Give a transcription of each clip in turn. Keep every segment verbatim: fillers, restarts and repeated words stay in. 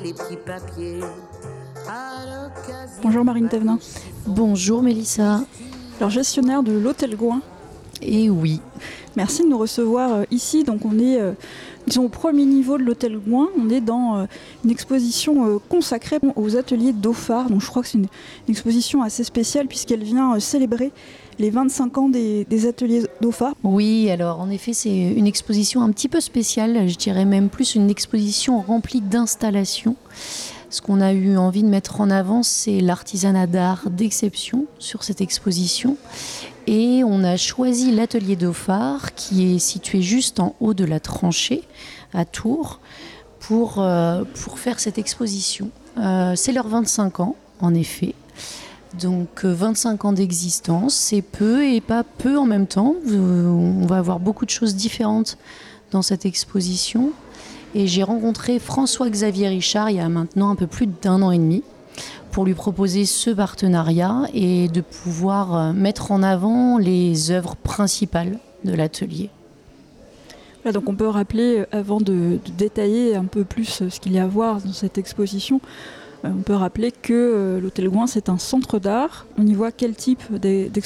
les petits papiers. Bonjour Marine Thévenin. Bonjour Mélissa. Alors gestionnaire de l'Hôtel Gouin. Et oui. Merci de nous recevoir euh, ici. Donc on est euh, disons, au premier niveau de l'Hôtel Gouin. On est dans euh, une exposition euh, consacrée aux ateliers Dauphard. Donc je crois que c'est une, une exposition assez spéciale puisqu'elle vient euh, célébrer les vingt-cinq ans des, des ateliers Dauphard. Oui, alors en effet c'est une exposition un petit peu spéciale. Je dirais même plus une exposition remplie d'installations. Ce qu'on a eu envie de mettre en avant, c'est l'artisanat d'art d'exception sur cette exposition. Et on a choisi l'atelier Dauphard, qui est situé juste en haut de la tranchée, à Tours, pour, euh, pour faire cette exposition. Euh, c'est leurs vingt-cinq ans, en effet. Donc euh, vingt-cinq ans d'existence, c'est peu et pas peu en même temps. Euh, on va avoir beaucoup de choses différentes dans cette exposition. Et j'ai rencontré François-Xavier Richard il y a maintenant un peu plus d'un an et demi pour lui proposer ce partenariat et de pouvoir mettre en avant les œuvres principales de l'atelier. Voilà, donc on peut rappeler, avant de, de détailler un peu plus ce qu'il y a à voir dans cette exposition, euh, on peut rappeler que euh, l'Hôtel Gouin c'est un centre d'art. On y voit quel type d'exposition ?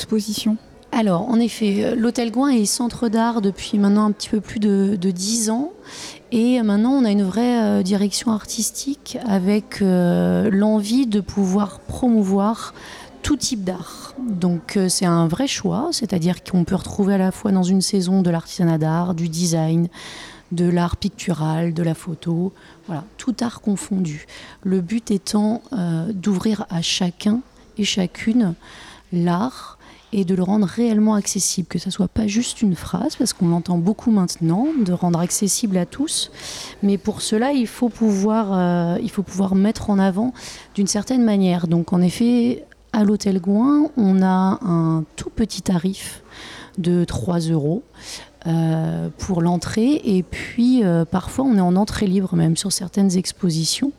Alors, en effet, l'Hôtel Gouin est centre d'art depuis maintenant un petit peu plus de, de dix ans. Et maintenant, on a une vraie euh, direction artistique avec euh, l'envie de pouvoir promouvoir tout type d'art. Donc, euh, c'est un vrai choix, c'est-à-dire qu'on peut retrouver à la fois dans une saison de l'artisanat d'art, du design, de l'art pictural, de la photo, voilà, tout art confondu. Le but étant euh, d'ouvrir à chacun et chacune l'art et de le rendre réellement accessible, que ça ne soit pas juste une phrase, parce qu'on l'entend beaucoup maintenant, de rendre accessible à tous. Mais pour cela, il faut pouvoir, euh, il faut pouvoir mettre en avant d'une certaine manière. Donc en effet, à l'Hôtel Gouin, on a un tout petit tarif de trois euros euh, pour l'entrée. Et puis, euh, parfois, on est en entrée libre, même sur certaines expositions.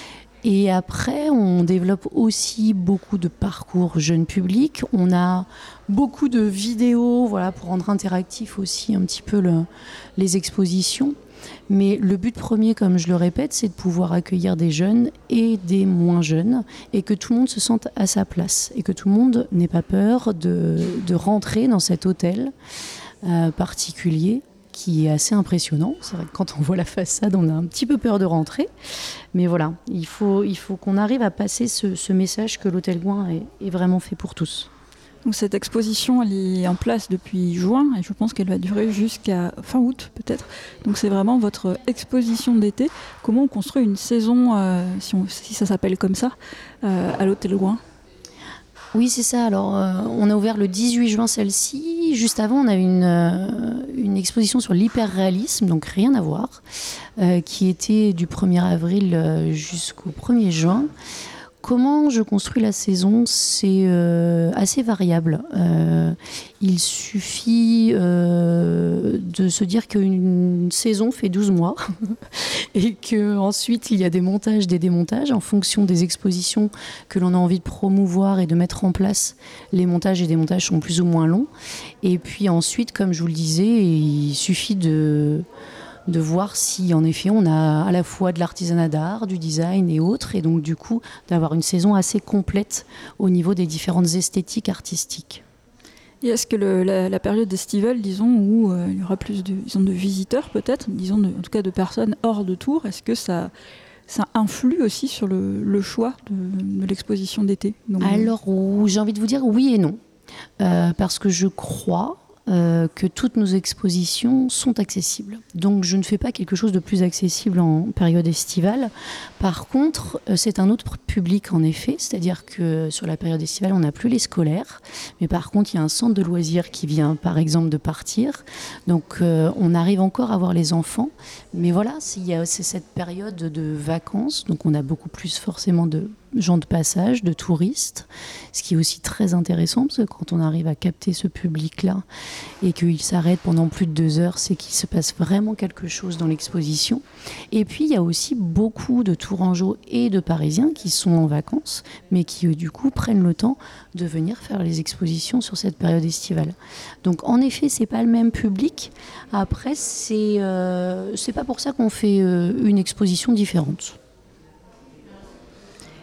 Et après, on développe aussi beaucoup de parcours jeunes publics. On a beaucoup de vidéos, voilà, pour rendre interactif aussi un petit peu le, les expositions. Mais le but premier, comme je le répète, c'est de pouvoir accueillir des jeunes et des moins jeunes et que tout le monde se sente à sa place et que tout le monde n'ait pas peur de, de rentrer dans cet hôtel euh, particulier qui est assez impressionnant. C'est vrai que quand on voit la façade, on a un petit peu peur de rentrer. Mais voilà, il faut, il faut qu'on arrive à passer ce, ce message que l'Hôtel Gouin est, est vraiment fait pour tous. Donc cette exposition, elle est en place depuis juin et je pense qu'elle va durer jusqu'à fin août peut-être. Donc c'est vraiment votre exposition d'été. Comment on construit une saison, euh, si, on, si ça s'appelle comme ça, euh, à l'Hôtel Gouin ? Oui, c'est ça. Alors, euh, on a ouvert le dix-huit juin celle-ci. Juste avant, on avait une, euh, une exposition sur l'hyperréalisme, donc rien à voir, euh, qui était du premier avril euh, jusqu'au premier juin. Comment je construis la saison ? C'est euh, assez variable. Euh, il suffit euh, de se dire qu'une saison fait douze mois et qu'ensuite il y a des montages, des démontages en fonction des expositions que l'on a envie de promouvoir et de mettre en place. Les montages et démontages sont plus ou moins longs. Et puis ensuite, comme je vous le disais, il suffit de... de voir si en effet on a à la fois de l'artisanat d'art, du design et autres, et donc du coup d'avoir une saison assez complète au niveau des différentes esthétiques artistiques. Et est-ce que le, la, la période estivale, disons, où euh, il y aura plus de, disons, de visiteurs peut-être, disons de, en tout cas de personnes hors de Tours, est-ce que ça, ça influe aussi sur le, le choix de, de l'exposition d'été ? Donc, Alors où, j'ai envie de vous dire oui et non, euh, parce que je crois Euh, que toutes nos expositions sont accessibles. Donc je ne fais pas quelque chose de plus accessible en période estivale. Par contre, euh, c'est un autre public en effet, c'est-à-dire que sur la période estivale, on n'a plus les scolaires, mais par contre, il y a un centre de loisirs qui vient par exemple de partir. Donc euh, on arrive encore à voir les enfants, mais voilà, c'est, y a, c'est cette période de vacances, donc on a beaucoup plus forcément de gens de passage, de touristes, ce qui est aussi très intéressant parce que quand on arrive à capter ce public-là et qu'il s'arrête pendant plus de deux heures, c'est qu'il se passe vraiment quelque chose dans l'exposition. Et puis il y a aussi beaucoup de Tourangeaux et de Parisiens qui sont en vacances, mais qui du coup prennent le temps de venir faire les expositions sur cette période estivale. Donc en effet, c'est pas le même public. Après, c'est euh, c'est pas pour ça qu'on fait euh, une exposition différente.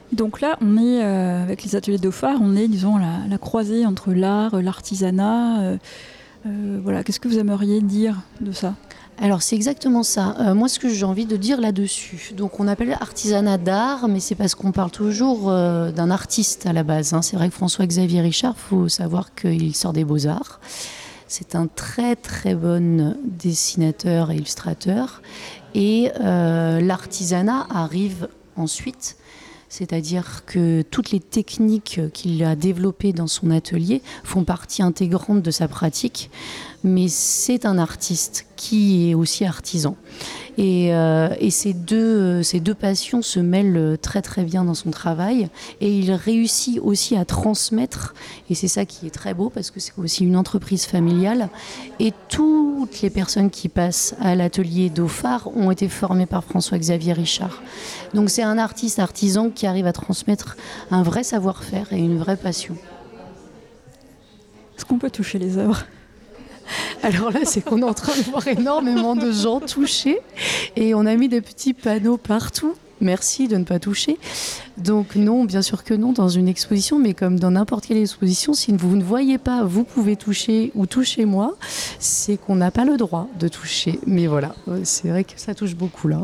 Donc là, on est, euh, avec les ateliers Dauphard, on est, disons, à la, la croisée entre l'art, l'artisanat. Euh, euh, voilà. Qu'est-ce que vous aimeriez dire de ça ? Alors c'est exactement ça. Euh, moi, ce que j'ai envie de dire là-dessus, donc on appelle artisanat d'art, mais c'est parce qu'on parle toujours euh, d'un artiste à la base. Hein. C'est vrai que François-Xavier Richard, il faut savoir qu'il sort des Beaux-Arts. C'est un très très bon dessinateur et illustrateur. Et euh, l'artisanat arrive ensuite. C'est-à-dire que toutes les techniques qu'il a développées dans son atelier font partie intégrante de sa pratique, mais c'est un artiste qui est aussi artisan. Et, euh, et ces, deux, ces deux passions se mêlent très très bien dans son travail, et il réussit aussi à transmettre, et c'est ça qui est très beau parce que c'est aussi une entreprise familiale, et toutes les personnes qui passent à l'atelier Dauphard ont été formées par François-Xavier Richard. Donc c'est un artiste artisan qui arrive à transmettre un vrai savoir-faire et une vraie passion. Est-ce qu'on peut toucher les œuvres ? Alors là, c'est qu'on est en train de voir énormément de gens toucher, et on a mis des petits panneaux partout. Merci de ne pas toucher. Donc non, bien sûr que non, dans une exposition, mais comme dans n'importe quelle exposition, si vous ne voyez pas, vous pouvez toucher ou touchez-moi, c'est qu'on n'a pas le droit de toucher. Mais voilà, c'est vrai que ça touche beaucoup là.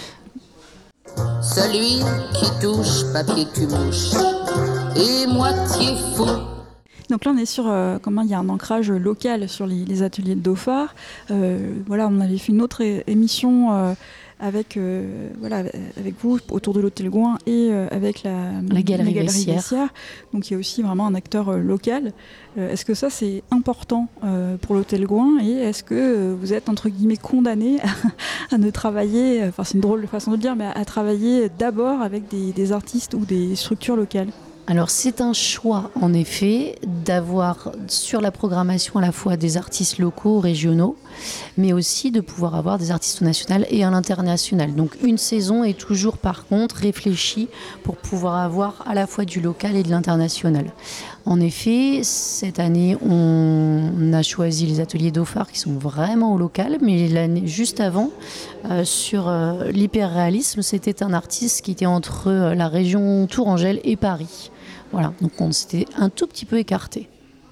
Celui qui touche papier cul mouche est moitié fou. Donc là, on est sur euh, comment il y a un ancrage local sur les, les ateliers de Dauphard. Euh, voilà, on avait fait une autre é- émission euh, avec euh, voilà avec vous autour de l'Hôtel Gouin et euh, avec la, la Galerie, la galerie Vessière. Vessière. Donc il y a aussi vraiment un acteur euh, local. Euh, est-ce que ça c'est important euh, pour l'Hôtel Gouin, et est-ce que euh, vous êtes entre guillemets condamné à, à ne travailler, enfin c'est une drôle de façon de le dire, mais à, à travailler d'abord avec des, des artistes ou des structures locales ? Alors c'est un choix en effet d'avoir sur la programmation à la fois des artistes locaux, régionaux, mais aussi de pouvoir avoir des artistes au national et à l'international. Donc une saison est toujours par contre réfléchie pour pouvoir avoir à la fois du local et de l'international. En effet, cette année, on a choisi les ateliers Dauphard qui sont vraiment au local, mais l'année juste avant, euh, sur euh, l'hyperréalisme, c'était un artiste qui était entre euh, la région Tourangelle et Paris. Voilà, donc on s'était un tout petit peu écarté.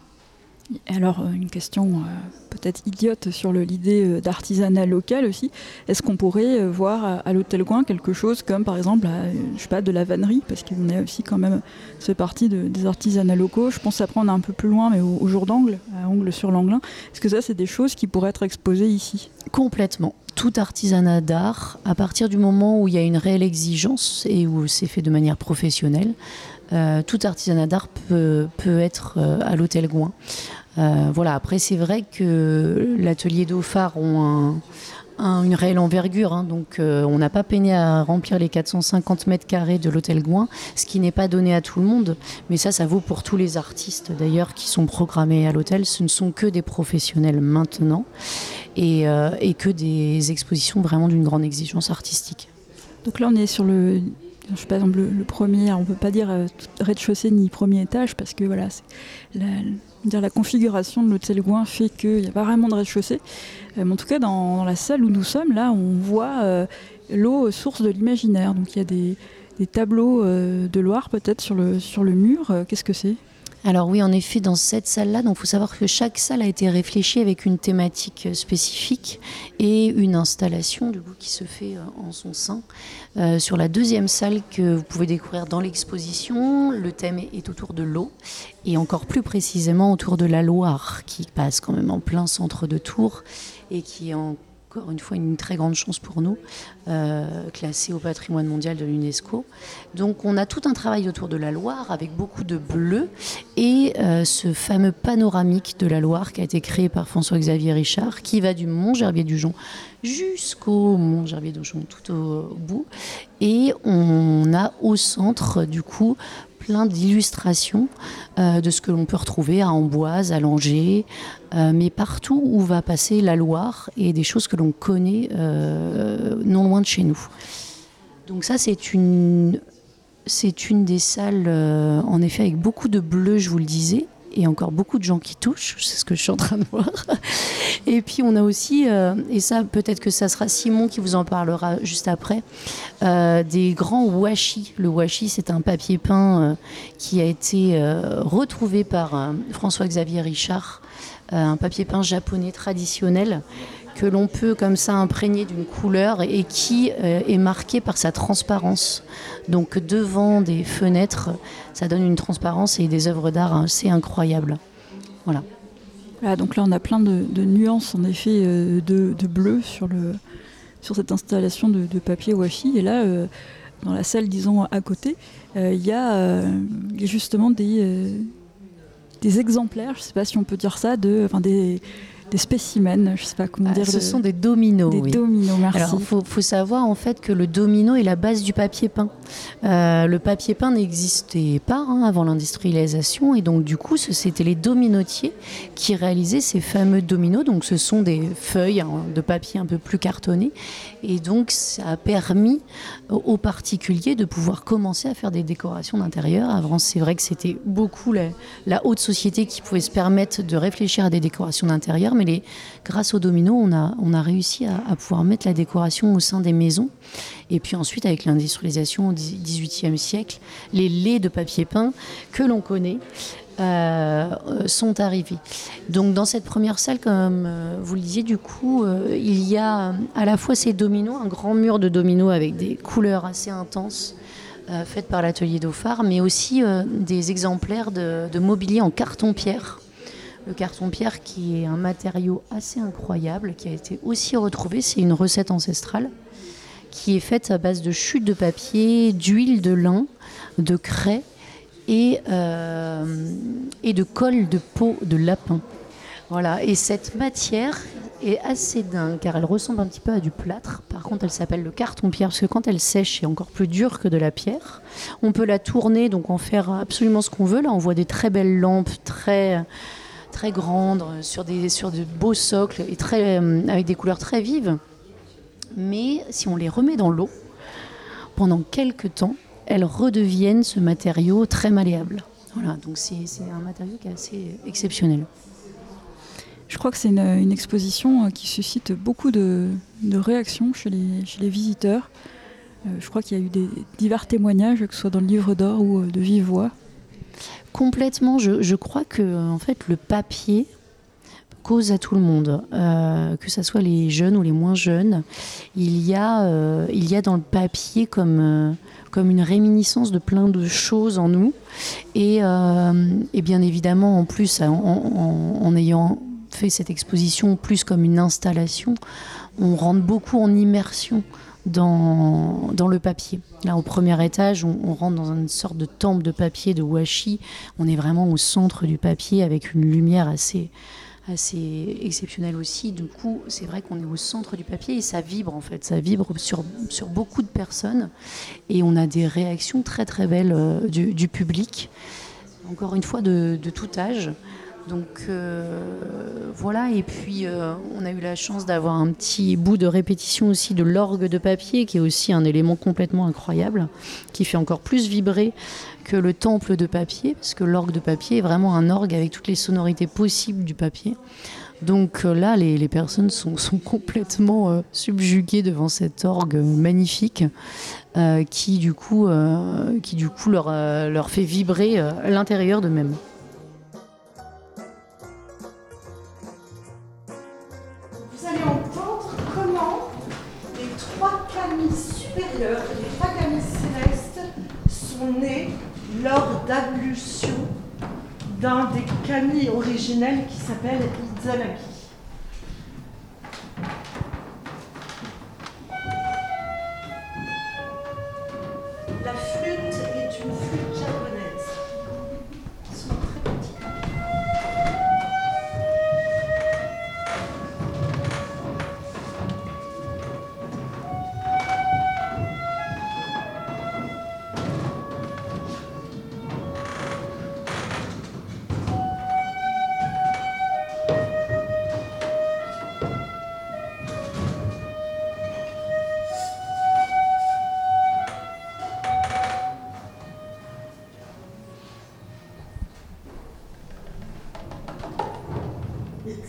Alors, une question euh, peut-être idiote sur le, l'idée euh, d'artisanat local aussi. Est-ce qu'on pourrait euh, voir à, à l'Hôtel Gouin quelque chose comme, par exemple, à, je sais pas, de la vannerie, parce qu'on est aussi quand même, c'est partie de, des artisanats locaux. Je pense après on est un peu plus loin, mais au, au jour d'Angle, à Angle-sur-Langlin. Est-ce que ça, c'est des choses qui pourraient être exposées ici ? Complètement. Tout artisanat d'art, à partir du moment où il y a une réelle exigence et où c'est fait de manière professionnelle, euh, tout artisanat d'art peut, peut être euh, à l'Hôtel Gouin. Euh, voilà. Après, c'est vrai que l'atelier Dauphard ont un, un, une réelle envergure, hein, donc euh, on n'a pas peiné à remplir les quatre cent cinquante mètres carrés de l'Hôtel Gouin, ce qui n'est pas donné à tout le monde, mais ça, ça vaut pour tous les artistes d'ailleurs qui sont programmés à l'hôtel. Ce ne sont que des professionnels maintenant, et, euh, et que des expositions vraiment d'une grande exigence artistique. Donc là, on est sur le, je sais pas, exemple, le, le premier, on ne peut pas dire euh, rez-de-chaussée ni premier étage, parce que voilà, c'est la, dire, la configuration de l'Hôtel Gouin fait qu'il n'y a pas vraiment de rez-de-chaussée. Euh, mais en tout cas, dans, dans la salle où nous sommes, là, on voit euh, l'eau source de l'imaginaire. Donc il y a des, des tableaux euh, de Loire peut-être sur le, sur le mur. Euh, qu'est-ce que c'est ? Alors oui, en effet, dans cette salle-là, il faut savoir que chaque salle a été réfléchie avec une thématique spécifique et une installation du coup, qui se fait en son sein. Euh, sur la deuxième salle que vous pouvez découvrir dans l'exposition, le thème est autour de l'eau, et encore plus précisément autour de la Loire, qui passe quand même en plein centre de Tours et qui est en encore une fois une très grande chance pour nous, euh, classée au patrimoine mondial de l'UNESCO. Donc on a tout un travail autour de la Loire avec beaucoup de bleu, et euh, ce fameux panoramique de la Loire qui a été créé par François-Xavier Richard, qui va du Mont Gerbier-du-Jonc jusqu'au Mont Gerbier-du-Jonc tout au bout, et on a au centre du coup plein d'illustrations euh, de ce que l'on peut retrouver à Amboise, à Langeais, euh, mais partout où va passer la Loire, et des choses que l'on connaît euh, non loin de chez nous. Donc ça, c'est une, c'est une des salles, euh, en effet, avec beaucoup de bleu, je vous le disais, et encore beaucoup de gens qui touchent, c'est ce que je suis en train de voir. Et puis on a aussi, euh, et ça peut-être que ça sera Simon qui vous en parlera juste après, euh, des grands washi. Le washi, c'est un papier peint euh, qui a été euh, retrouvé par euh, François-Xavier Richard, euh, un papier peint japonais traditionnel que l'on peut comme ça imprégner d'une couleur et qui euh, est marqué par sa transparence. Donc devant des fenêtres, ça donne une transparence et des œuvres d'art assez incroyables. Voilà. Voilà, donc là on a plein de, de nuances en effet euh, de, de bleu sur, le, sur cette installation de, de papier washi. Et là, euh, dans la salle disons à côté, il euh, y, euh, y a justement des, euh, des exemplaires, je ne sais pas si on peut dire ça, de, enfin des... des spécimens, je ne sais pas comment ah, dire. Ce de... sont des dominos. Des oui. dominos, merci. Alors, il faut, faut savoir en fait que le domino est la base du papier peint. Euh, le papier peint n'existait pas hein, avant l'industrialisation, et donc du coup, ce, c'était les dominotiers qui réalisaient ces fameux dominos. Donc, ce sont des feuilles hein, de papier un peu plus cartonnées, et donc ça a permis aux particuliers de pouvoir commencer à faire des décorations d'intérieur. Avant, c'est vrai que c'était beaucoup la, la haute société qui pouvait se permettre de réfléchir à des décorations d'intérieur, mais les, grâce aux dominos, on a, on a réussi à, à pouvoir mettre la décoration au sein des maisons. Et puis ensuite, avec l'industrialisation au dix-huitième siècle, les laits de papier peint que l'on connaît euh, sont arrivés. Donc dans cette première salle, comme euh, vous le disiez, du coup, euh, il y a à la fois ces dominos, un grand mur de dominos avec des couleurs assez intenses, euh, faites par l'atelier Dauphard, mais aussi euh, des exemplaires de, de mobilier en carton-pierre. Le carton-pierre qui est un matériau assez incroyable, qui a été aussi retrouvé, c'est une recette ancestrale qui est faite à base de chutes de papier, d'huile de lin, de craie et, euh, et de colle de peau de lapin. Voilà. Et cette matière est assez dingue car elle ressemble un petit peu à du plâtre. Par contre, elle s'appelle le carton-pierre parce que quand elle sèche, c'est encore plus dur que de la pierre. On peut la tourner, donc en faire absolument ce qu'on veut. Là, on voit des très belles lampes, très... très grandes, sur, des, sur de beaux socles et très, euh, avec des couleurs très vives. Mais si on les remet dans l'eau, pendant quelques temps, elles redeviennent ce matériau très malléable. Voilà, donc c'est, c'est un matériau qui est assez exceptionnel. Je crois que c'est une, une exposition qui suscite beaucoup de, de réactions chez les, chez les visiteurs. Euh, je crois qu'il y a eu des, divers témoignages, que ce soit dans le livre d'or ou de vive voix. Complètement, je, je crois que en fait, le papier cause à tout le monde, euh, que ce soit les jeunes ou les moins jeunes. Il y a, euh, il y a dans le papier comme, euh, comme une réminiscence de plein de choses en nous. Et, euh, et bien évidemment, en plus, en, en, en ayant fait cette exposition plus comme une installation, on rentre beaucoup en immersion Dans, dans le papier. Là, au premier étage, on, on rentre dans une sorte de temple de papier de washi. On est vraiment au centre du papier avec une lumière assez, assez exceptionnelle aussi. Du coup, c'est vrai qu'on est au centre du papier et ça vibre en fait. Ça vibre sur, sur beaucoup de personnes et on a des réactions très très belles euh, du, du public. Encore une fois, de, de tout âge. Donc euh, voilà, et puis euh, on a eu la chance d'avoir un petit bout de répétition aussi de l'orgue de papier, qui est aussi un élément complètement incroyable, qui fait encore plus vibrer que le temple de papier, parce que l'orgue de papier est vraiment un orgue avec toutes les sonorités possibles du papier. Donc euh, là, les, les personnes sont, sont complètement euh, subjuguées devant cet orgue magnifique, euh, qui du coup, euh, qui, du coup leur, euh, leur fait vibrer euh, à l'intérieur d'eux-mêmes. Les trois camilles célestes sont nées lors d'ablution d'un des camilles originels qui s'appelle Izanagi. La flûte est une flûte japonaise. Ils sont très petits.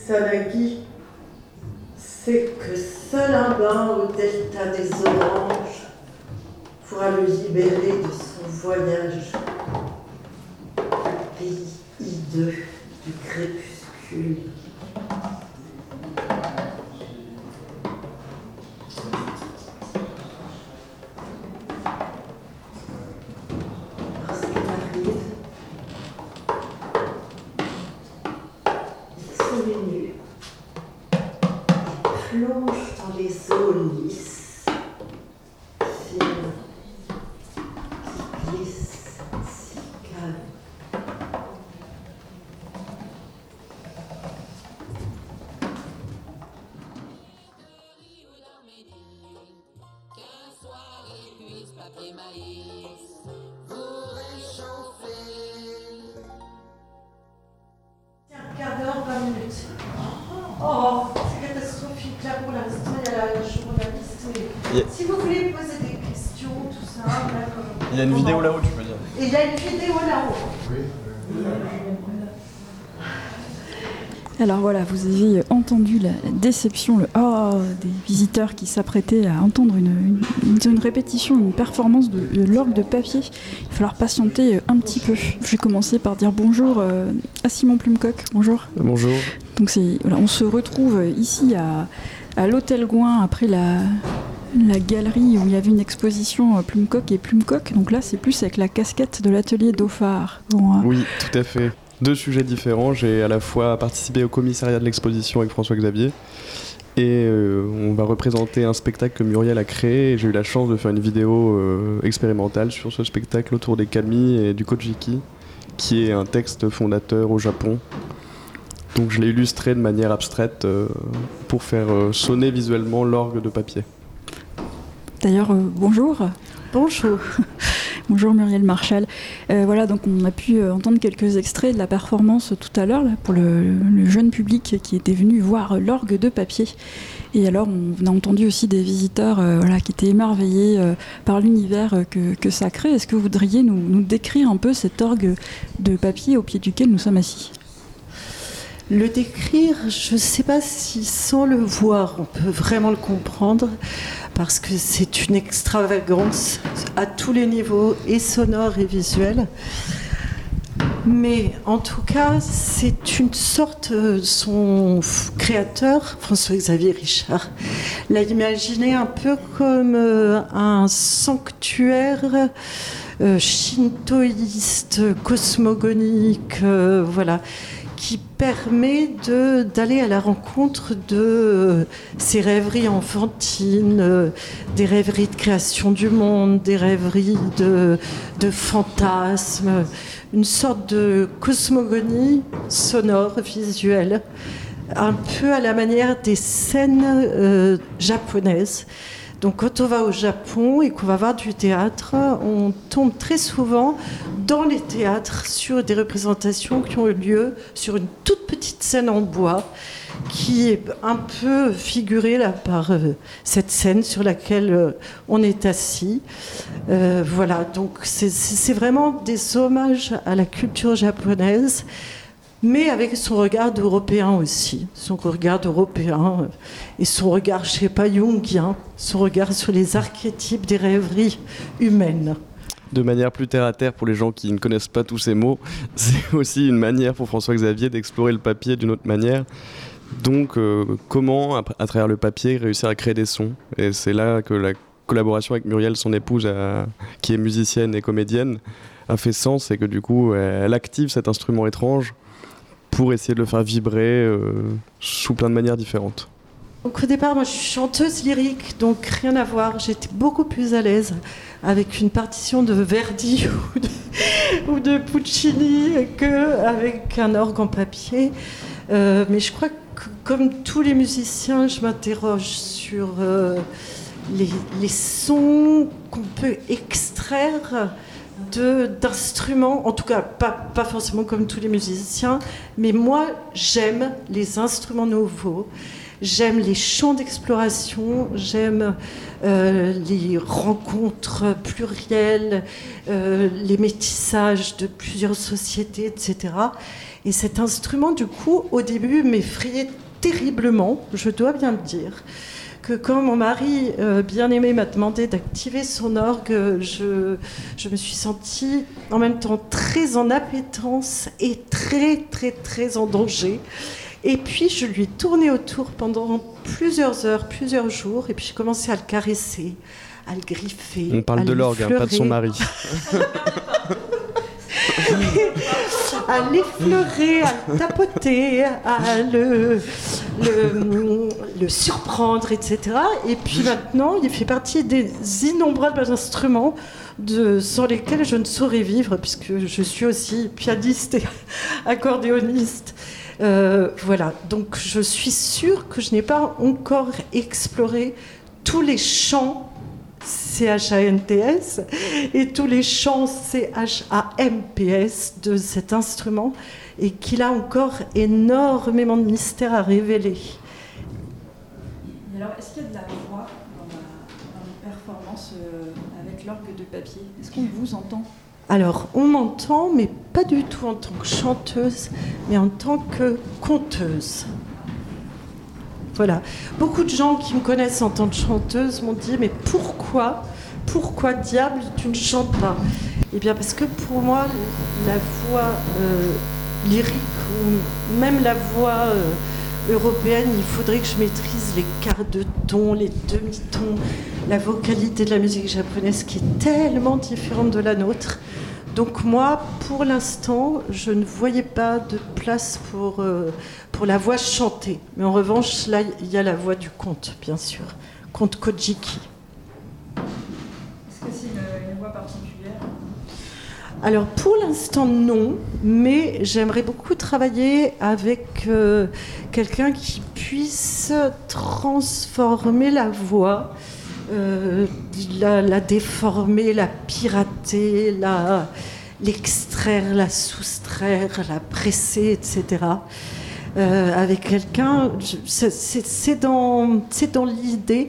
Salagui, c'est que seul un bain au delta des Oranges pourra le libérer de son voyage au pays hideux du crépuscule. Lorsqu'il arrive, il se nu. Plonge dans les eaux lisses, fines, qui glissent si calmes. Un quart d'heure, vingt minutes. Oh, c'est catastrophique là pour l'instant, il y a la journaliste. Mais Yeah. si vous voulez poser des questions, tout ça, d'accord. Il y a une vidéo là-haut, tu peux dire. Et il y a une vidéo là-haut. Alors voilà, vous avez entendu la déception, le oh des visiteurs qui s'apprêtaient à entendre une, une, une répétition, une performance de, de l'orgue de papier. Il va falloir patienter un petit peu. Je vais commencer par dire bonjour euh, à Simon Plumecoq. Bonjour. Bonjour. Donc c'est, voilà, on se retrouve ici à, à l'Hôtel Gouin après la, la galerie où il y avait une exposition euh, Plumecoq et Plumecoq. Donc là, c'est plus avec la casquette de l'atelier Dauphard. Bon, euh, Oui, tout à fait. Deux sujets différents. J'ai à la fois participé au commissariat de l'exposition avec François Xavier et euh, on va représenter un spectacle que Muriel a créé et j'ai eu la chance de faire une vidéo euh, expérimentale sur ce spectacle autour des kami et du kojiki qui est un texte fondateur au Japon. Donc je l'ai illustré de manière abstraite euh, pour faire euh, sonner visuellement l'orgue de papier. D'ailleurs, euh, bonjour. Bonjour. Bonjour Muriel Marchal. Euh, voilà, donc on a pu euh, entendre quelques extraits de la performance tout à l'heure là, pour le, le jeune public qui était venu voir l'orgue de papier. Et alors, on a entendu aussi des visiteurs euh, voilà, qui étaient émerveillés euh, par l'univers euh, que, que ça crée. Est-ce que vous voudriez nous, nous décrire un peu cet orgue de papier au pied duquel nous sommes assis ? Le décrire, je ne sais pas si sans le voir, on peut vraiment le comprendre, parce que c'est une extravagance à tous les niveaux, et sonore et visuel. Mais en tout cas, c'est une sorte, son créateur, François-Xavier Richard, l'a imaginé un peu comme un sanctuaire euh, shintoïste, cosmogonique, euh, voilà, qui permet de, d'aller à la rencontre de euh, ces rêveries enfantines, euh, des rêveries de création du monde, des rêveries de, de fantasmes, une sorte de cosmogonie sonore, visuelle, un peu à la manière des scènes euh, japonaises. Donc quand on va au Japon et qu'on va voir du théâtre, on tombe très souvent dans les théâtres sur des représentations qui ont eu lieu sur une toute petite scène en bois qui est un peu figurée là, par euh, cette scène sur laquelle euh, on est assis. Euh, voilà, donc c'est, c'est vraiment des hommages à la culture japonaise, mais avec son regard d'Européen aussi, son regard d'Européen et son regard, je ne sais pas, jungien, son regard sur les archétypes des rêveries humaines. De manière plus terre-à-terre pour les gens qui ne connaissent pas tous ces mots, c'est aussi une manière pour François-Xavier d'explorer le papier d'une autre manière. Donc euh, comment, à, à travers le papier, réussir à créer des sons. Et c'est là que la collaboration avec Muriel, son épouse, a, qui est musicienne et comédienne, a fait sens et que du coup, elle active cet instrument étrange pour essayer de le faire vibrer euh, sous plein de manières différentes. Donc au départ, moi je suis chanteuse lyrique, donc rien à voir. J'étais beaucoup plus à l'aise avec une partition de Verdi ou de, ou de Puccini qu'avec un orgue en papier. Euh, mais je crois que comme tous les musiciens, je m'interroge sur euh, les, les sons qu'on peut extraire De, d'instruments, en tout cas pas, pas forcément comme tous les musiciens, mais moi j'aime les instruments nouveaux, j'aime les champs d'exploration, j'aime euh, les rencontres plurielles, euh, les métissages de plusieurs sociétés, et cetera. Et cet instrument, du coup, au début, m'effrayait terriblement, je dois bien le dire, que quand mon mari euh, bien-aimé m'a demandé d'activer son orgue, je, je me suis sentie en même temps très en appétence et très, très, très en danger. Et puis, je lui ai tourné autour pendant plusieurs heures, plusieurs jours, et puis j'ai commencé à le caresser, à le griffer. On parle de l'orgue, hein, pas de son mari. À l'effleurer, à le tapoter, à le, le, le surprendre, et cetera. Et puis maintenant, il fait partie des innombrables instruments de, sans lesquels je ne saurais vivre, puisque je suis aussi pianiste et accordéoniste. Euh, voilà, donc je suis sûre que je n'ai pas encore exploré tous les champs C H A N T S et tous les champs C H A M P S de cet instrument, et qu'il a encore énormément de mystères à révéler. Et alors, est-ce qu'il y a de la voix dans, la, dans les performances euh, avec l'orgue de papier? Est-ce qu'on vous entend? Alors, on m'entend, mais pas du tout en tant que chanteuse, mais en tant que conteuse. Voilà. Beaucoup de gens qui me connaissent en tant que chanteuse m'ont dit « Mais pourquoi, pourquoi diable tu ne chantes pas ?» Eh bien, parce que pour moi, la voix euh, lyrique, ou même la voix euh, européenne, il faudrait que je maîtrise les quarts de ton, les demi-tons, la vocalité de la musique japonaise qui est tellement différente de la nôtre. Donc moi, pour l'instant, je ne voyais pas de place pour, euh, pour la voix chantée. Mais en revanche, là, il y a la voix du conte, bien sûr. Conte Kojiki. Est-ce que c'est une, une voix particulière? Alors, pour l'instant, non. Mais j'aimerais beaucoup travailler avec euh, quelqu'un qui puisse transformer la voix. Euh, la, la déformer, la pirater, la, l'extraire, la soustraire, la presser, et cetera. Euh, avec quelqu'un, je, c'est, c'est, dans, c'est dans l'idée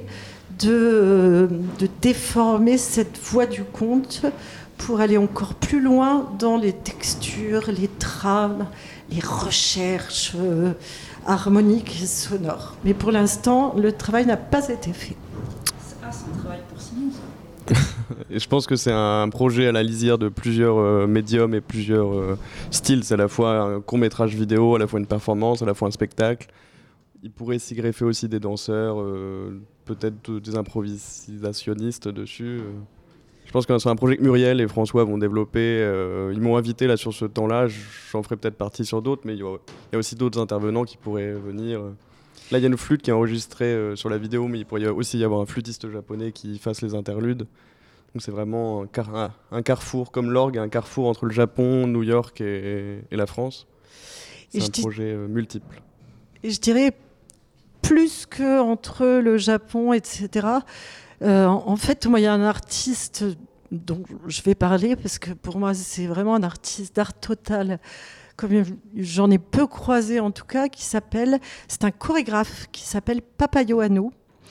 de, de déformer cette voix du conte pour aller encore plus loin dans les textures, les trames, les recherches euh, harmoniques et sonores. Mais pour l'instant, le travail n'a pas été fait. Ah, c'est un travail pour Simon, ça. Et je pense que c'est un projet à la lisière de plusieurs euh, médiums et plusieurs euh, styles. C'est à la fois un court-métrage vidéo, à la fois une performance, à la fois un spectacle. Il pourrait s'y greffer aussi des danseurs, euh, peut-être des improvisationnistes dessus. Euh. Je pense que c'est un projet que Muriel et François vont développer. Euh, ils m'ont invité là sur ce temps-là. J'en ferai peut-être partie sur d'autres, mais il y, y a aussi d'autres intervenants qui pourraient venir. Là, il y a une flûte qui est enregistrée euh, sur la vidéo, mais il pourrait aussi y avoir un flûtiste japonais qui fasse les interludes. Donc c'est vraiment un, car- un, un carrefour, comme l'orgue, un carrefour entre le Japon, New York et, et la France. C'est et un projet euh, multiple. Et je dirais, plus qu'entre le Japon, et cetera, euh, en, en fait, moi, il y a un artiste dont je vais parler, parce que pour moi, c'est vraiment un artiste d'art total, comme j'en ai peu croisé en tout cas, qui s'appelle, c'est un chorégraphe qui s'appelle Papayo Anno.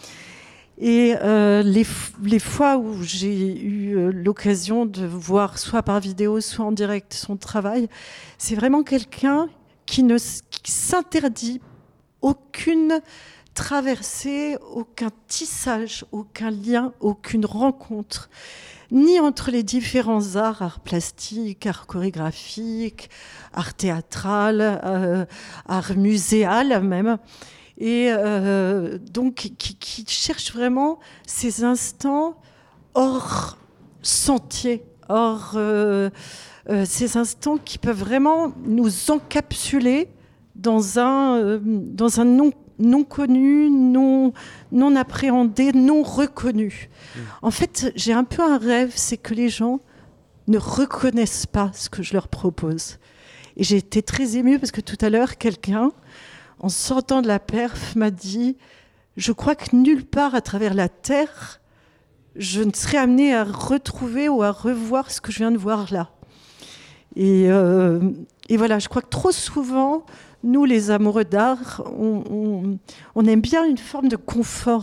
Et euh, les, les fois où j'ai eu l'occasion de voir soit par vidéo, soit en direct son travail, c'est vraiment quelqu'un qui ne qui s'interdit aucune traversée, aucun tissage, aucun lien, aucune rencontre, ni entre les différents arts, art plastique, art chorégraphique, art théâtral, euh, art muséal même, et euh, donc qui, qui cherche vraiment ces instants hors sentier, hors euh, euh, ces instants qui peuvent vraiment nous encapsuler dans un, euh, dans un non non connu, non, non appréhendé, non reconnu. Mmh. En fait, j'ai un peu un rêve, c'est que les gens ne reconnaissent pas ce que je leur propose. Et j'ai été très émue parce que tout à l'heure, quelqu'un, en sortant de la perf, m'a dit « Je crois que nulle part à travers la Terre, je ne serais amenée à retrouver ou à revoir ce que je viens de voir là. » Et, euh, et voilà, je crois que trop souvent, nous, les amoureux d'art, on, on, on aime bien une forme de confort.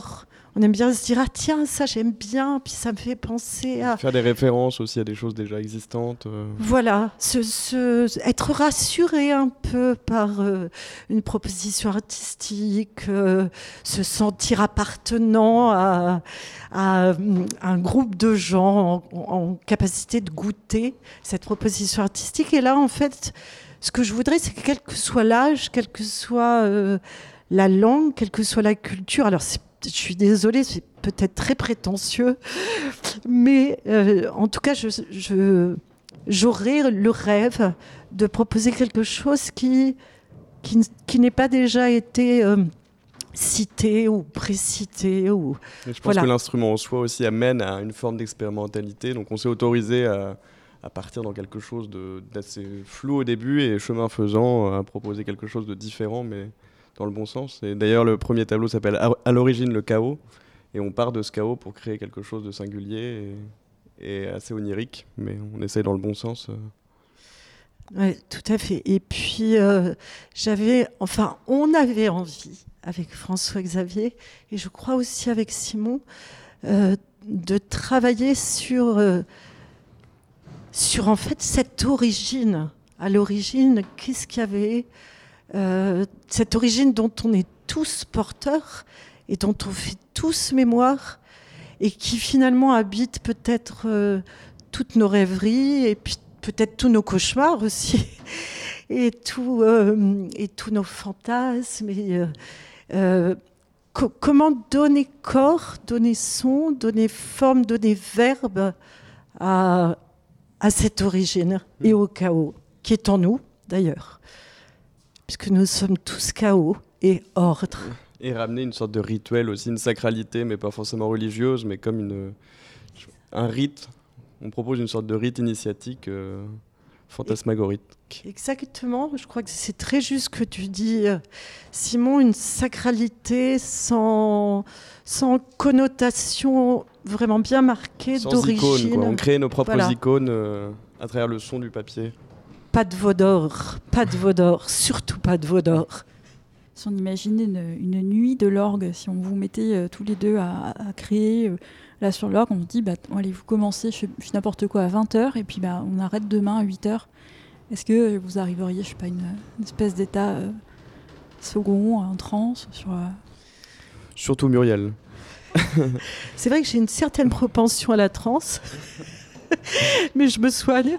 on aime bien se dire ah tiens ça j'aime bien, puis ça me fait penser à faire des références aussi à des choses déjà existantes. Euh... Voilà, se, se, être rassuré un peu par euh, une proposition artistique, euh, se sentir appartenant à, à, à un groupe de gens en, en capacité de goûter cette proposition artistique. Et là en fait, ce que je voudrais, c'est que quel que soit l'âge, quelle que soit euh, la langue, quelle que soit la culture, alors c'est je suis désolée, c'est peut-être très prétentieux, mais euh, en tout cas, je, je, j'aurais le rêve de proposer quelque chose qui, qui, qui n'ait pas déjà été euh, cité ou précité. Ou... Et je pense voilà. que l'instrument en soi aussi amène à une forme d'expérimentalité, donc on s'est autorisé à, à partir dans quelque chose de, d'assez flou au début et chemin faisant, à proposer quelque chose de différent, mais dans le bon sens. Et d'ailleurs, le premier tableau s'appelle « À l'origine, le chaos ». Et on part de ce chaos pour créer quelque chose de singulier et, et assez onirique. Mais on essaye dans le bon sens. Oui, tout à fait. Et puis, euh, j'avais... Enfin, on avait envie, avec François-Xavier, et je crois aussi avec Simon, euh, de travailler sur, euh, sur, en fait, cette origine. À l'origine, qu'est-ce qu'il y avait ? Euh, cette origine dont on est tous porteurs et dont on fait tous mémoire et qui finalement habite peut-être euh, toutes nos rêveries et puis peut-être tous nos cauchemars aussi et, tout, euh, et tous nos fantasmes et, euh, euh, co- comment donner corps, donner son, donner forme, donner verbe à, à cette origine et au chaos qui est en nous d'ailleurs, puisque nous sommes tous chaos et ordre. Et ramener une sorte de rituel aussi, une sacralité, mais pas forcément religieuse, mais comme une, un rite. On propose une sorte de rite initiatique euh, fantasmagorique. Exactement, je crois que c'est très juste ce que tu dis, Simon, une sacralité sans, sans connotation vraiment bien marquée sans d'origine. Icône, quoi. On crée nos propres voilà. icônes euh, à travers le son du papier. Pas de veau d'or, pas de veau d'or, surtout pas de veau d'or. Si on imaginait une, une nuit de l'orgue, si on vous mettait euh, tous les deux à, à créer euh, là sur l'orgue, on se dit bah, allez, vous commencez, je fais n'importe quoi à vingt heures et puis bah, on arrête demain à huit heures. Est-ce que vous arriveriez, je sais pas, une, une espèce d'état euh, second, en transe sur, euh... Surtout Muriel. C'est vrai que j'ai une certaine propension à la transe. Mais je me soigne.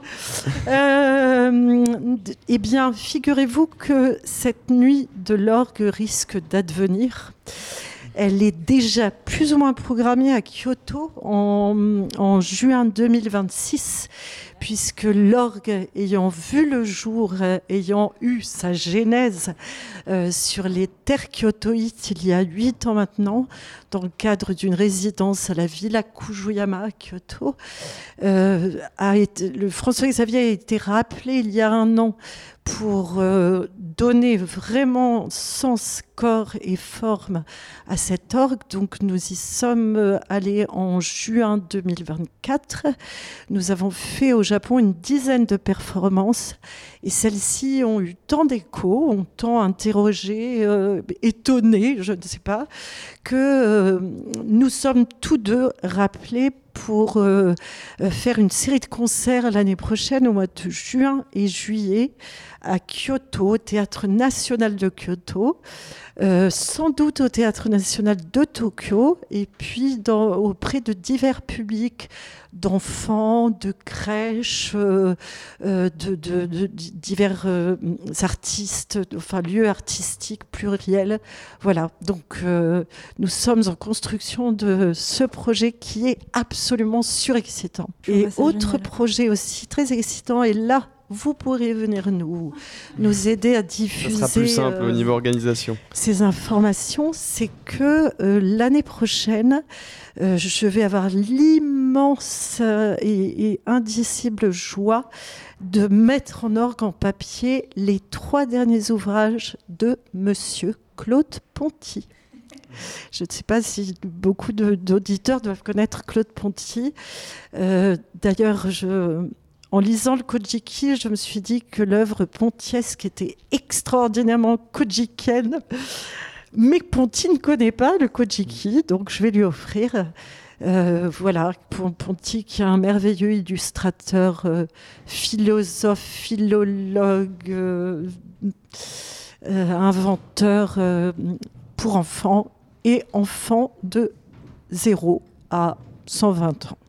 Euh, eh bien, figurez-vous que cette nuit de l'orgue risque d'advenir. Elle est déjà plus ou moins programmée à Kyoto en, en juin deux mille vingt-six, puisque l'orgue ayant vu le jour, ayant eu sa genèse euh, sur les terres kyotoïtes il y a huit ans maintenant, dans le cadre d'une résidence à la Villa Kujuyama à Kyoto, euh, a été, le François-Xavier a été rappelé il y a un an pour euh, donner vraiment sens, corps et forme à cet orgue. Donc nous y sommes allés en juin deux mille vingt-quatre. Nous avons fait au Japon une dizaine de performances et celles-ci ont eu tant d'échos, ont tant interrogé, euh, étonné, je ne sais pas, que euh, nous sommes tous deux rappelés pour euh, faire une série de concerts l'année prochaine au mois de juin et juillet à Kyoto, au Théâtre National de Kyoto, euh, sans doute au Théâtre National de Tokyo, et puis dans, auprès de divers publics, d'enfants, de crèches, euh, euh, de, de, de, de divers euh, artistes, enfin lieux artistiques pluriels. Voilà, donc euh, nous sommes en construction de ce projet qui est absolument surexcitant. Et autre génial. Projet aussi très excitant, et là, vous pourrez venir nous, nous aider à diffuser. Ça sera plus simple euh, au niveau organisation. Ces informations, c'est que euh, l'année prochaine, euh, je vais avoir l'immense euh, et, et indicible joie de mettre en orgue en papier les trois derniers ouvrages de Monsieur Claude Ponty. Je ne sais pas si beaucoup de, d'auditeurs doivent connaître Claude Ponty. Euh, d'ailleurs, je... En lisant le Kojiki, je me suis dit que l'œuvre pontiesque était extraordinairement kojikienne, mais Ponty ne connaît pas le Kojiki, donc je vais lui offrir. Euh, voilà, Ponty qui est un merveilleux illustrateur, euh, philosophe, philologue, euh, euh, inventeur euh, pour enfants et enfants de zéro à cent vingt ans.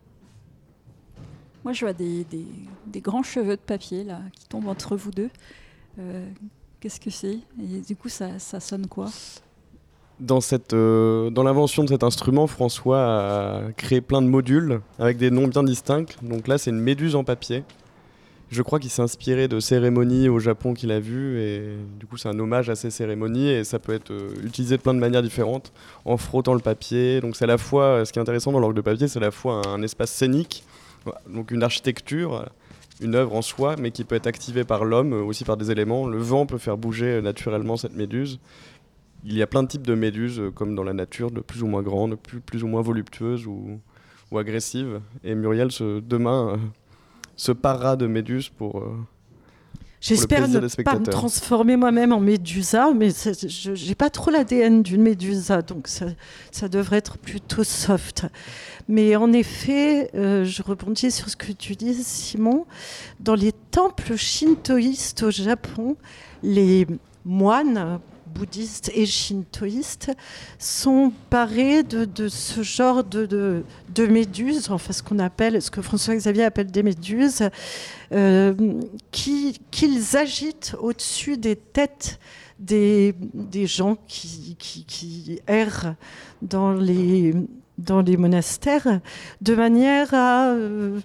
Moi, je vois des, des, des grands cheveux de papier là, qui tombent entre vous deux. Euh, qu'est-ce que c'est ? Et du coup, ça, ça sonne quoi ? Dans, cette, euh, dans l'invention de cet instrument, François a créé plein de modules avec des noms bien distincts. Donc là, c'est une méduse en papier. Je crois qu'il s'est inspiré de cérémonies au Japon qu'il a vues. Et du coup, c'est un hommage à ces cérémonies. Et ça peut être euh, utilisé de plein de manières différentes, en frottant le papier. Donc c'est à la fois, ce qui est intéressant dans l'orgue de papier, c'est à la fois un espace scénique, donc une architecture, une œuvre en soi, mais qui peut être activée par l'homme, aussi par des éléments. Le vent peut faire bouger naturellement cette méduse. Il y a plein de types de méduses, comme dans la nature, de plus ou moins grandes, plus, plus ou moins voluptueuses ou, ou agressives. Et Muriel, se, demain, euh, se parera de méduses pour... Euh, J'espère ne pas me transformer moi-même en médusa, mais je n'ai pas trop l'A D N d'une médusa, donc ça, ça devrait être plutôt soft. Mais en effet, euh, je rebondis sur ce que tu dis, Simon. Dans les temples shintoïstes au Japon, les moines bouddhistes et shintoïstes sont parés de, de ce genre de, de, de méduses, enfin ce qu'on appelle, ce que François-Xavier appelle des méduses, euh, qui, qu'ils agitent au-dessus des têtes des, des gens qui, qui, qui errent dans les, dans les monastères, de manière à... Euh,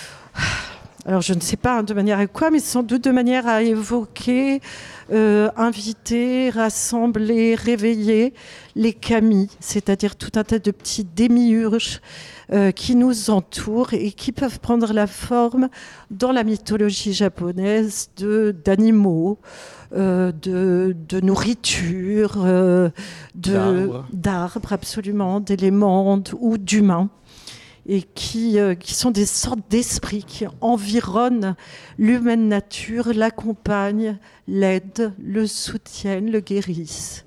alors je ne sais pas hein, de manière à quoi, mais sans doute de manière à évoquer, euh, inviter, rassembler, réveiller les kami, c'est-à-dire tout un tas de petits démiurges euh, qui nous entourent et qui peuvent prendre la forme dans la mythologie japonaise de, d'animaux, euh, de, de nourriture, euh, de, d'arbres. d'arbres absolument, d'éléments ou d'humains. Et qui, euh, qui sont des sortes d'esprits qui environnent l'humaine nature, l'accompagnent, l'aident, le soutiennent, le guérissent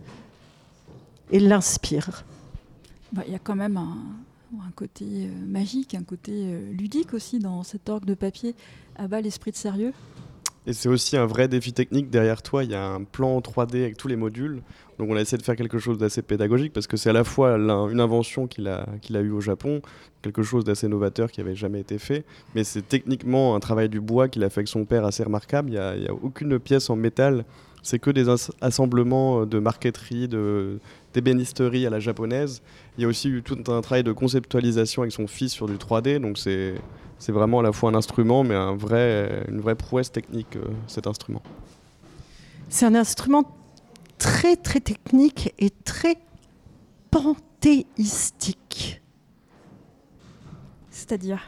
et l'inspirent. Bah, y a quand même un, un côté euh, magique, un côté euh, ludique aussi dans cet orgue de papier à bas l'esprit de sérieux. Et c'est aussi un vrai défi technique. Derrière toi, il y a un plan en trois D avec tous les modules. Donc on a essayé de faire quelque chose d'assez pédagogique parce que c'est à la fois une invention qu'il a, qu'il a eue au Japon, quelque chose d'assez novateur qui n'avait jamais été fait, mais c'est techniquement un travail du bois qu'il a fait avec son père assez remarquable. Il n'y a, il y a aucune pièce en métal, c'est que des as- assemblements de marqueterie, de, d'ébénisterie à la japonaise. Il y a aussi eu tout un travail de conceptualisation avec son fils sur du trois D, donc c'est... C'est vraiment à la fois un instrument, mais un vrai, une vraie prouesse technique, euh, cet instrument. C'est un instrument très, très technique et très panthéistique. C'est-à-dire ?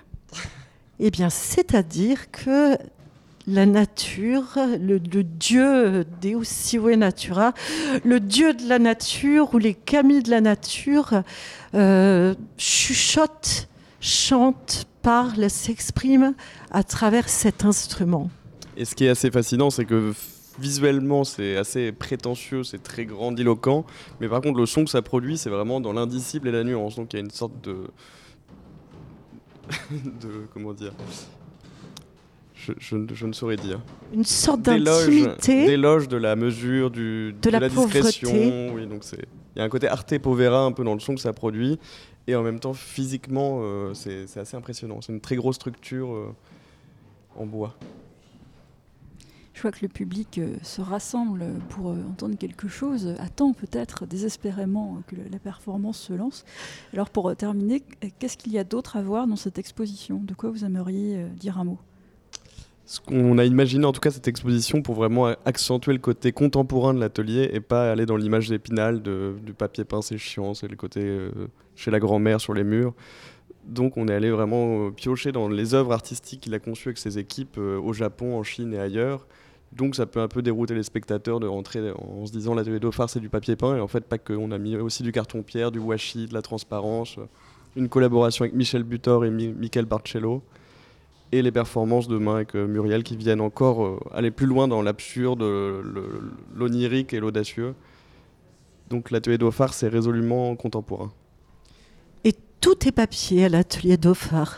Eh bien, c'est-à-dire que la nature, le, le dieu Deus Sive Natura, le dieu de la nature ou les kami de la nature euh, chuchotent, chantent, parle, s'exprime à travers cet instrument. Et ce qui est assez fascinant, c'est que visuellement, c'est assez prétentieux, c'est très grandiloquent, mais par contre, le son que ça produit, c'est vraiment dans l'indicible et la nuance. Donc il y a une sorte de... de... comment dire je, je, je ne saurais dire. Une sorte d'éloge, d'intimité. D'éloge de la mesure, du, de, de la, la discrétion. pauvreté. Oui, donc c'est... Il y a un côté arte povera un peu dans le son que ça produit. Et en même temps, physiquement, euh, c'est, c'est assez impressionnant. C'est une très grosse structure euh, en bois. Je vois que le public euh, se rassemble pour euh, entendre quelque chose, attend peut-être désespérément que le, la performance se lance. Alors pour euh, terminer, qu'est-ce qu'il y a d'autre à voir dans cette exposition ? De quoi vous aimeriez euh, dire un mot ? Ce qu'on a imaginé en tout cas cette exposition pour vraiment accentuer le côté contemporain de l'atelier et pas aller dans l'image d'Épinal de, du papier peint, c'est chiant, c'est le côté euh, chez la grand-mère sur les murs. Donc on est allé vraiment euh, piocher dans les œuvres artistiques qu'il a conçues avec ses équipes euh, au Japon, en Chine et ailleurs. Donc ça peut un peu dérouter les spectateurs de rentrer en se disant l'atelier d'Ofar c'est du papier peint, et en fait pas que, on a mis aussi du carton-pierre, du washi, de la transparence, une collaboration avec Michel Butor et Mi- Michael Barcello. Et les performances demain avec euh, Muriel qui viennent encore euh, aller plus loin dans l'absurde, le, le, l'onirique et l'audacieux. Donc l'atelier Dauphard, c'est résolument contemporain. Et tout est papier à l'atelier Dauphard.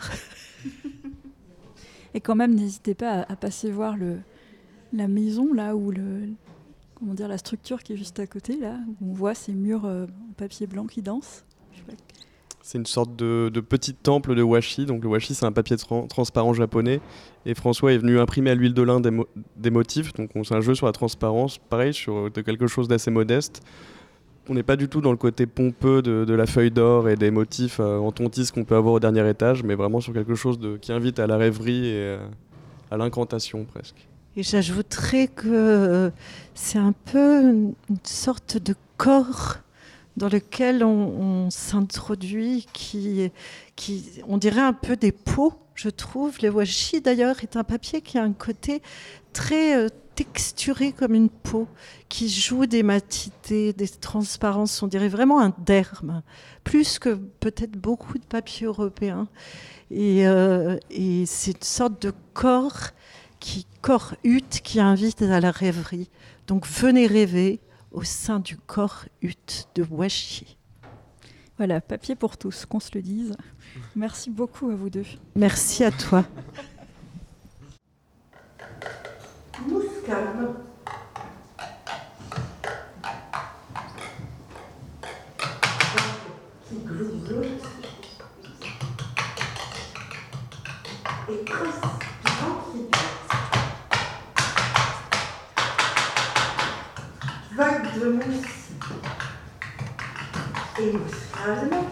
Et quand même, n'hésitez pas à, à passer voir le, la maison, là où le, comment dire, la structure qui est juste à côté, là, où on voit ces murs euh, en papier blanc qui dansent. Je sais pas. C'est une sorte de, de petit temple de washi. Donc le washi, c'est un papier tra- transparent japonais. Et François est venu imprimer à l'huile de lin des, mo- des motifs. Donc on, c'est un jeu sur la transparence, pareil, sur de quelque chose d'assez modeste. On n'est pas du tout dans le côté pompeux de, de la feuille d'or et des motifs euh, en tontis qu'on peut avoir au dernier étage, mais vraiment sur quelque chose de, qui invite à la rêverie et euh, à l'incantation presque. Et j'ajouterais que euh, c'est un peu une, une sorte de corps dans lequel on, on s'introduit, qui, qui, on dirait un peu des peaux, je trouve. Le washi, d'ailleurs, est un papier qui a un côté très euh, texturé comme une peau, qui joue des matités, des transparences. On dirait vraiment un derme, plus que peut-être beaucoup de papiers européens. Et, euh, et c'est une sorte de corps, qui, corps hutte, qui invite à la rêverie. Donc venez rêver au sein du corps hutte de washi. Voilà, papier pour tous, qu'on se le dise. Merci beaucoup à vous deux. Merci à toi. Nous calme. Qui glouloute et presque tranquille. Vague de mousse et mousse calme.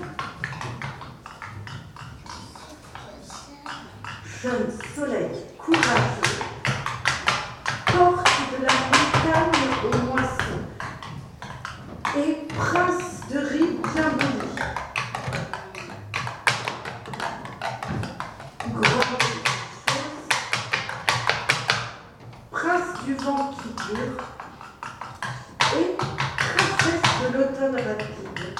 Jeune soleil courageux, porte de la montagne aux moissons et prince de riz bien boni. Grande chose, prince du vent qui dure et princesse de l'automne rapide.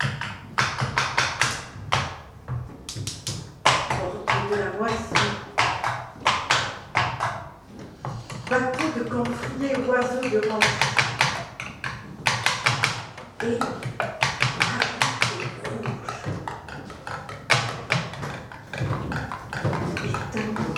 Porte de la moisson, bateau de camphrier, oiseau de range. Et rouge. Et